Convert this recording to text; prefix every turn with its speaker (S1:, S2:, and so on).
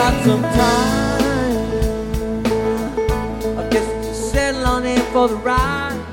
S1: got some time. I guess settle on in for the ride.